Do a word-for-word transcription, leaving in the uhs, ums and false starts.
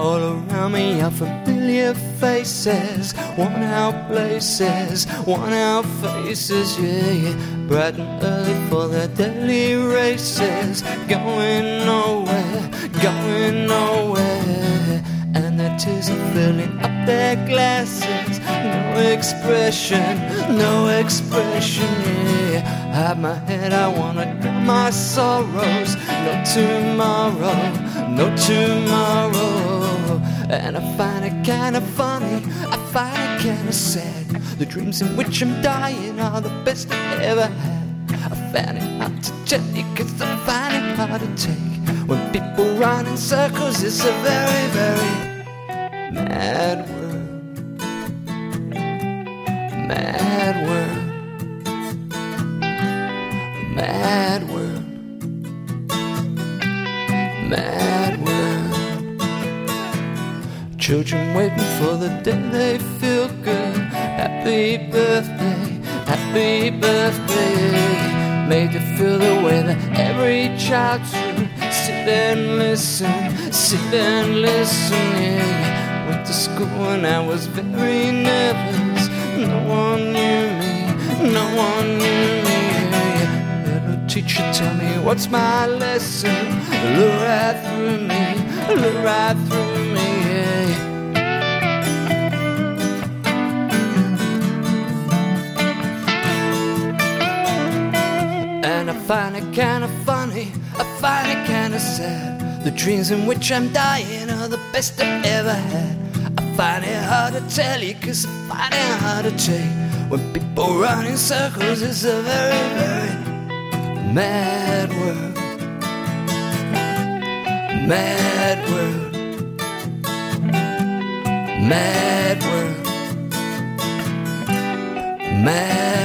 All around me are familiar faces, worn out places, worn out faces, yeah, yeah. Bright and early for their daily races, going nowhere, going nowhere. And their tears are filling up their glasses. No expression, no expression, yeah. Hide my head, I wanna drown my sorrows. No tomorrow, no tomorrow. And I find it kinda funny, I find it kinda sad. The dreams in which I'm dying are the best I ever had. I find it hard to tell you, cause I find it hard to take. When people run in circles, it's a very, very mad world. Mad world. Mad world. Mad world. Children waiting for the day they feel good. Happy birthday, happy birthday. Made to feel the way that every child should. Sit and listen, sit and listen, yeah. Went to school and I was very nervous. No one knew me, no one knew me, yeah. Had a teacher tell me what's my lesson. Look right through me, look right through me, yeah. And I find it kinda funny, I find it kinda sad. The dreams in which I'm dying are the best I've ever had. I find it hard to tell you, cause I find it hard to take. When people run in circles, it's a very, very mad world. Mad world. Mad world. Mad